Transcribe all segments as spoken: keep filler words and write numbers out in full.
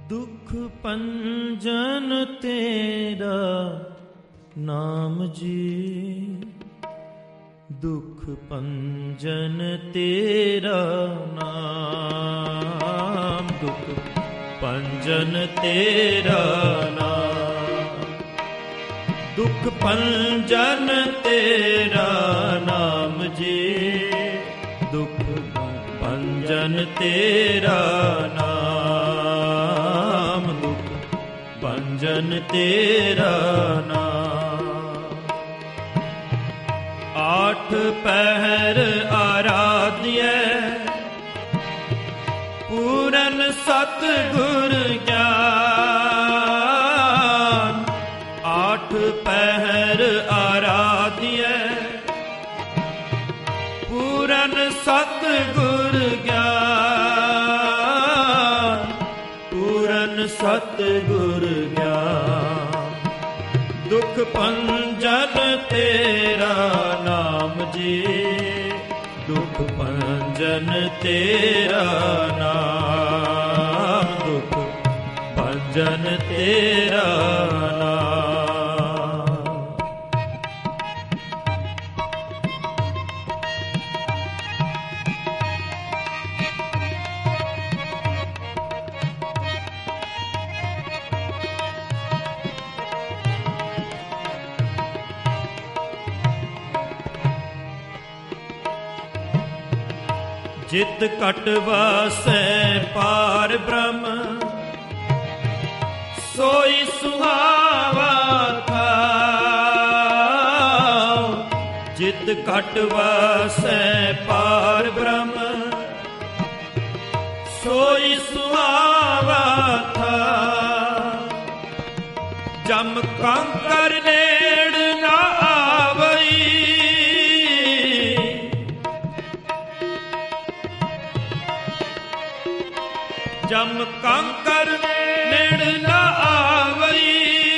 ਦੁਖ ਪੰਜਨ ਤੇਰਾ ਨਾਮ ਜੀ, ਦੁਖ ਪੰਜਨ ਤੇਰਾ ਨਾਮ, ਦੁਖ ਪੰਜਨ ਤੇਰਾ ਨਾਮ, ਦੁਖ ਪੰਜਨ ਤੇਰਾ ਨਾਮ ਜੀ, ਦੁਖ ਪੰਜਨ ਤੇਰਾ ਨਾਮ, ਦੁਖ ਪੰਜਨ ਤੇਰਾ ਨਾਮ। ਆਠ ਪਹਿਰ ਆਰਾਧਿਐ ਪੂਰਨ ਸਤਿਗੁਰ ਗਿਆਨ, ਆਠ ਪਹਿਰ ਆਰਾਧਿਐ ਪੂਰਨ ਸਤਿਗੁਰ ਗਿਆਨ, ਪੂਰਨ ਸਤਿਗੁਰ ਗਿਆਨ, ਦੁਖ ਪੰਜਨ ਤੇਰਾ ਨਾਮ ਜੀ, ਦੁਖ ਪੰਜਨ ਤੇਰਾ ਨਾਮ, ਦੁਖ ਪੰਜਨ ਤੇਰਾ ਨਾਮ। ਜਿਤ ਘਟ ਵਾਸੈ ਪਾਰ ਬ੍ਰਹਮ, ਸੋਈ ਸੁਹਾਵਾ ਥਾਉ, ਜਿਤ ਘਟ ਵਾਸੈ ਪਾਰ ਬ੍ਰਹਮ, ਸੋਈ ਸੁਹਾਵਾ ਥਾਉ, ਜਮ ਕੰਕਰ ਨੇੜ ਨਾ ਆਵਈ, ਜਮ ਕੰਕਰ ਨੇੜ ਨਾ ਆਵਈ,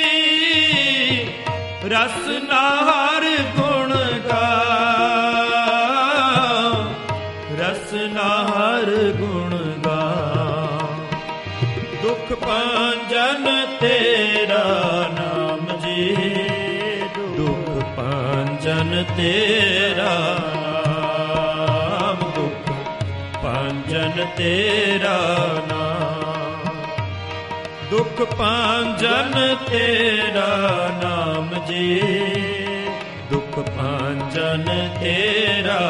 ਰਸ ਨਾਹਰ ਗੁਣ ਗਾਉ, ਰਸ ਨਾਹਰ ਗੁਣ ਗਾਉ, ਦੁਖ ਪੰਜਨ ਤੇਰਾ ਨਾਮ ਜੀ, ਦੁਖ ਪੰਜਨ ਤੇਰਾ ਨਾਮ, ਦੁਖ ਪੰਜਨ ਤੇਰਾ ਨਾਮ, ਦੁਖ ਪੰਜਨ ਤੇਰਾ ਨਾਮ ਜੀ, ਦੁਖ ਪੰਜਨ ਤੇਰਾ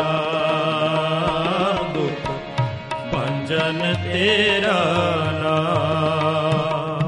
ਨਾਮ, ਦੁਖ ਪੰਜਨ ਤੇਰਾ ਨਾਮ।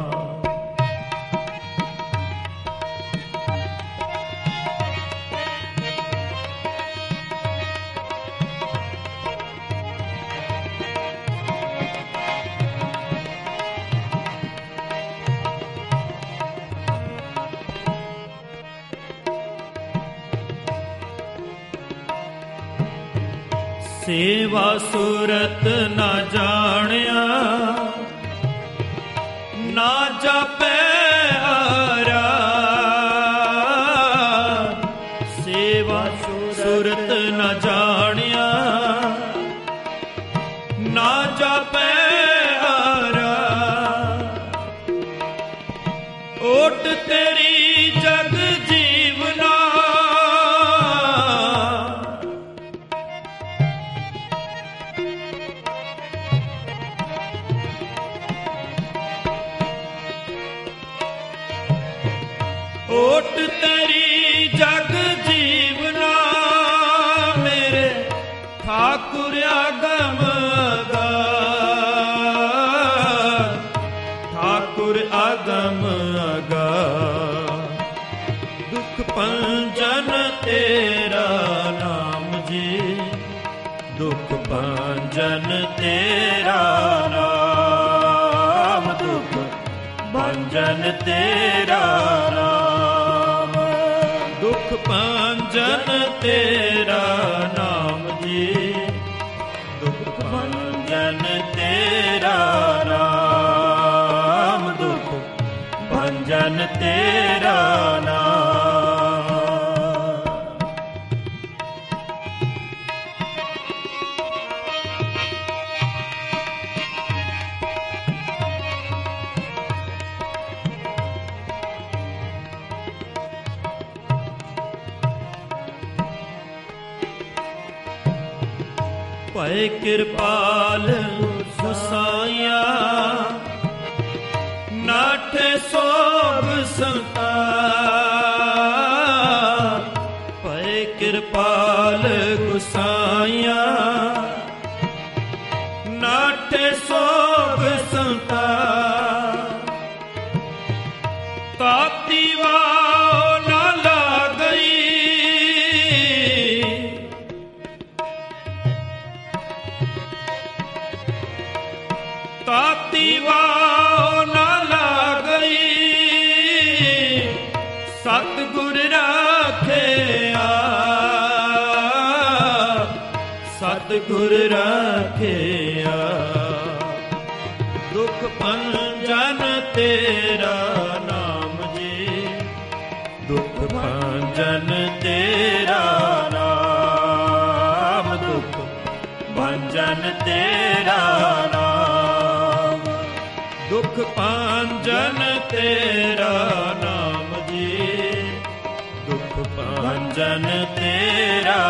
ਸੇਵਾ ਸੁਰਤ ਨਾ ਜਾਣਿਆ, ਨਾ ਜਾਪੈ ਆਰਾ, ਸੇਵਾ ਸੁਰਤ ਨਾ ਜਾਣਿਆ, ਨਾ ਜਾਪੈ ਆਰਾ, ਓਟ ਤੇਰੀ ਜਗ ਜੀਵਨਾ, ਓਟ ਤੇਰੀ ਜਗ ਜੀਵਨਾ, ਮੇਰੇ ਠਾਕੁਰ ਆਗਮ ਅਗਾਧ, ਠਾਕੁਰ ਆਗਮ ਅਗਾਧ, ਦੁਖ ਪੰਜਨ ਤੇਰਾ ਨਾਮ ਜੀ, ਦੁਖ ਪੰਜਨ ਤੇਰਾ ਨਾਮ, ਦੁਖ ਪੰਜਨ ਤੇਰਾ ਨਾਮ, ਦੁਖ ਪੰਜਨ ਤੇਰਾ ਨਾਮ ਜੀ, ਦੁਖ ਪੰਜਨ ਤੇਰਾ ਨਾਮ, ਦੁਖ ਪੰਜਨ ਤੇਰਾ ਨਾਮ। ਭਏ ਕਿਰਪਾਲ ਗੁਸਾਈਆ, ਨਾਠੇ ਸੋਭ ਸੰਤਾਪ। ਭਏ ਕਿਰਪਾਲ ਗੁਸਾਈਆ, ਨਾਠੇ ਸੋਭ ਸੰਤਾਪ। ਤਾਤੀ ਵਾਹ ਨਾ ਲਾ ਗਈ, ਤਾਤੀ ਵਾਹ ਨਾ ਲਾ ਗਈ। ਸਤਿਗੁਰ ਰਾਖਿਆ, ਸਤਿਗੁਰ ਰਾਖਿਆ। ਦੁਖ ਭੰਜਨ ਤੇਰਾ ਨਾਮ ਜੀ, ਦੁਖ ਭੰਜਨ ਤੇਰਾ ਨਾਮ, ਦੁਖ ਭੰਜਨ ਤੇਰਾ ਨਾਮ, ਦੁਖ ਭੰਜਨ ਤੇਰਾ ਨਾਮ ਜੀ, ਦੁਖ ਭੰਜਨ ਤੇਰਾ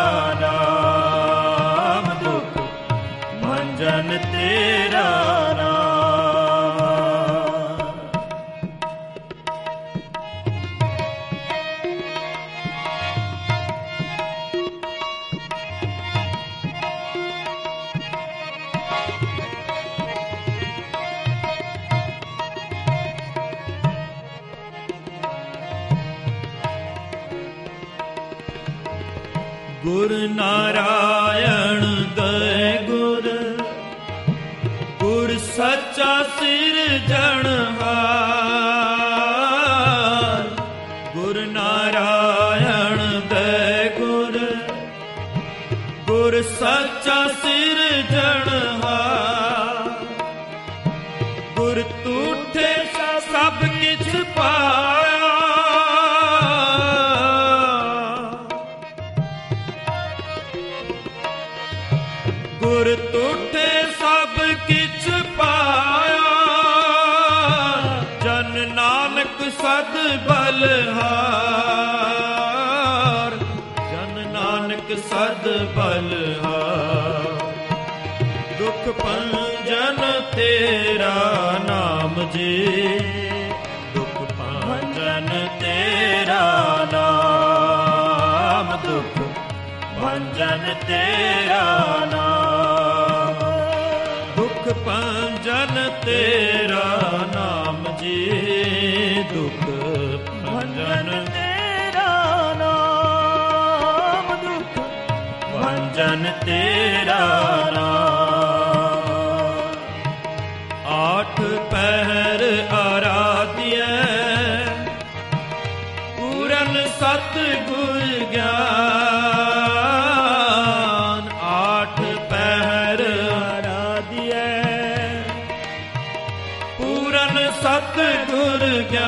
ਨਾਮ, ਦੁਖ ਭੰਜਨ ਤੇਰਾ ਨਾਮ। ਗੁਰ ਨਾਰਾਇਣ ਦਇ ਗੁਰ, ਗੁਰ ਸੱਚਾ ਸਿਰਜਣਹਾਰ। ਗੁਰ ਨਾਰਾਇਣ ਦਇ ਗੁਰ, ਗੁਰ ਸੱਚਾ ਸਿਰਜਣਹਾਰ। ਗੁਰ ਤੂਠੇ ਸਭ ਕਿਛ ਪਾਇਆ, ਗੁਰ ਤੂਠੇ ਸਭ ਕਿਛ ਪਾਇਆ। ਜਨ ਨਾਨਕ ਸਦ ਬਲਹਾਰ, ਜਨ ਨਾਨਕ ਸਦ ਬਲਹਾਰ। ਦੁਖ ਭੰਜਨ ਤੇਰਾ ਨਾਮ ਜੀ, ਦੁਖ ਭੰਜਨ ਤੇਰਾ ਨਾਮ, ਦੁਖ ਭੰਜਨ ਤੇਰਾ ਨਾਮ, ਦੁਖ ਭੰਜਨ ਤੇਰਾ ਨਾਮ ਜੀ, ਦੁਖ ਭੰਜਨ ਤੇਰਾ ਨਾਮ, ਦੁਖ ਭੰਜਨ ਤੇਰਾ ਨਾਮ। ਆਠ ਪਹਿਰ ਆਰਾਧਿਐ, ਪੂਰਨ ਸਤਿਗੁਰ ਗਿਆਨ। ਆਠ ਪਹਿਰ ਆਰਾਧਿਐ, ਪੂਰਨ ਸਤਿਗੁਰ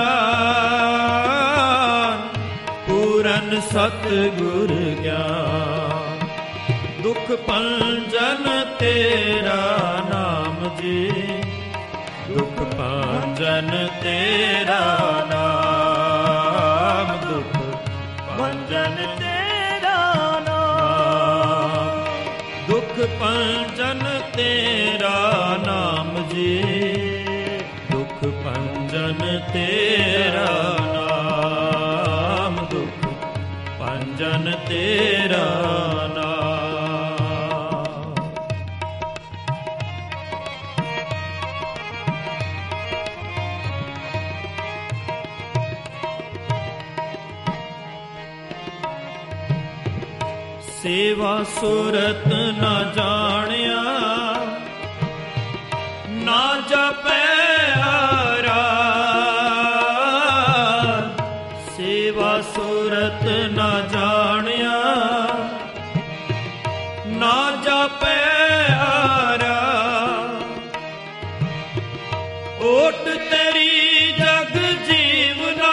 ਗਿਆਨ, ਪੂਰਨ ਸਤਿਗੁਰ ਗਿਆਨ। ਦੁਖ ਭੰਜਨ ਤੇਰਾ ਨਾਮ ਜੀ, ਦੁਖ ਭੰਜਨ ਤੇਰਾ ਨਾਮ, ਦੁਖ ਭੰਜਨ ਤੇਰਾ ਨਾਮ, ਦੁਖ ਭੰਜਨ ਤੇਰਾ ਨਾਮ ਜੀ, ਦੁਖ ਭੰਜਨ ਤੇਰਾ ਨਾਮ, ਦੁਖ ਭੰਜਨ ਤੇਰਾ ਨਾਮ। ਸੇਵਾ ਸੁਰਤ ਨਾ ਜਾਣਿਆ, ਨਾ ਜਪੈ ਆਰਾਮ। ਸੇਵਾ ਸੁਰਤ ਨਾ ਜਾਣਿਆ, ਨਾ ਜਪੈ ਆਰਾਮ। ਓਟ ਤੇਰੀ ਜਗ ਜੀਵਨਾ,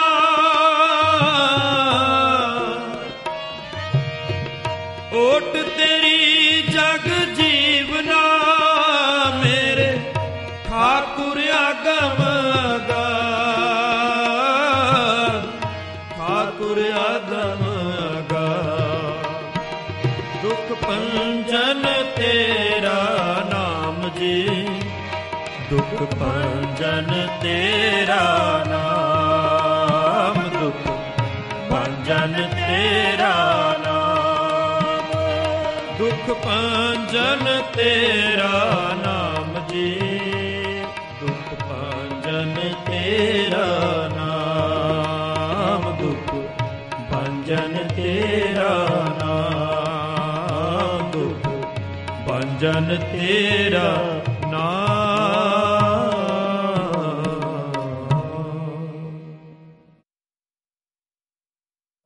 ਓਟ ਤੇਰੀ ਜਗ ਜੀਵਨਾ। ਮੇਰੇ ਠਾਕੁਰ ਆਗਮ ਅਗਾਧ, ਠਾਕੁਰ ਆਗਮ ਅਗਾਧ। ਦੁਖ ਭੰਜਨ ਤੇਰਾ ਜੀ। ਦੁਖ ਭੰਜਨ ਤੇਰਾ ਨਾਮ, ਦੁਖ ਭੰਜਨ ਤੇਰਾ ਨਾਮ, ਦੁਖ ਭੰਜਨ ਤੇਰਾ ਨਾਮ ਜੀ। ਦੁਖ ਭੰਜਨ ਤੇਰਾ ਨਾਮ, ਦੁਖ ਭੰਜਨ ਤੇਰਾ ਨਾਮ, ਦੁਖ ਭੰਜਨ ਤੇਰਾ